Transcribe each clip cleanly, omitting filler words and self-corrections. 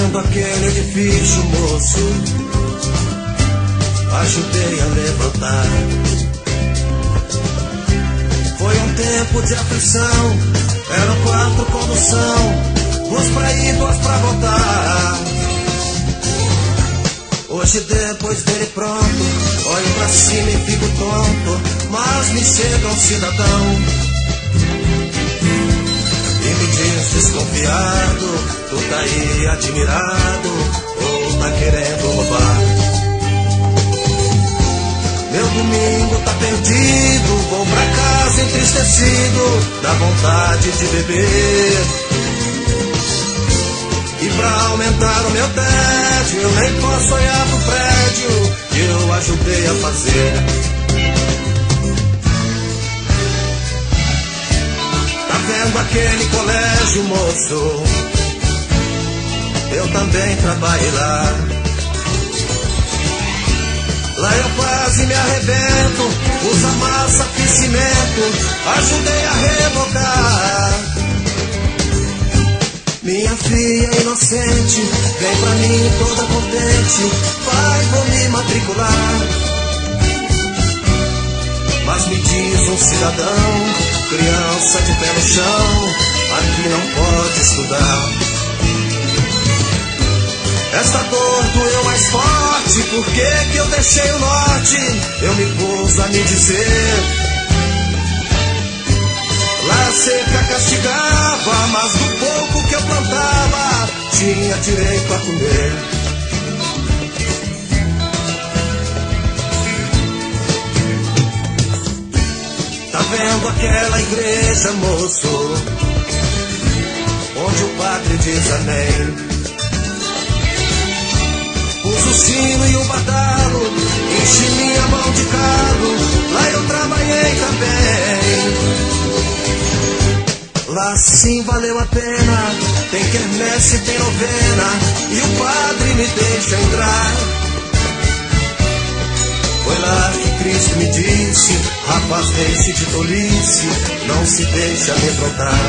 vendo aquele edifício, moço? Ajudei a levantar. Foi um tempo de aflição. Eram 4 condução, 2 pra ir, 2 pra voltar. Hoje depois dele pronto, olho pra cima e fico tonto. Mas me chega um cidadão e me diz desconfiado: tu tá aí admirado ou tá querendo roubar? Meu domingo tá perdido, vou pra casa entristecido, dá vontade de beber. E pra aumentar o meu tédio, eu nem posso olhar pro prédio que eu ajudei a fazer. Tá vendo aquele colégio, moço? Eu também trabalhei lá. Lá eu quase me arrebento, usa massa, fiz cimento, ajudei a rebocar. Minha filha inocente vem pra mim toda contente: pai, vou me matricular. Mas me diz um cidadão, criança de pé no chão, aqui não pode estudar. Esta dor doeu mais forte, por que eu deixei o norte? Eu me pus a me dizer: lá a seca castigava, mas do pouco que eu plantava tinha direito a comer. Tá vendo aquela igreja, moço, onde o padre diz amém? Pus o sino e o badalo, enchi minha mão de calo, lá eu trabalhei também. Lá sim valeu a pena, tem quermesse, tem novena, e o padre me deixa entrar. Foi lá que Cristo me disse: rapaz, deixe de tolice, não se deixe amedrontar.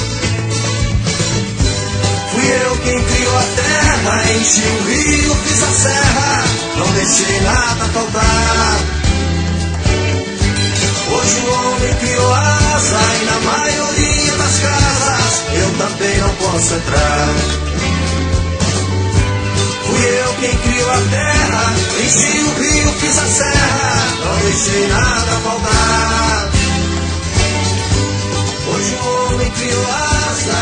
Fui eu quem criou a terra, enchi o rio, fiz a serra, não deixei nada faltar. Hoje o homem criou asa e na maioria das casas eu também não posso entrar. Fui eu quem criou a terra, enchi o rio, fiz a serra, não deixei nada faltar. Hoje o homem criou asa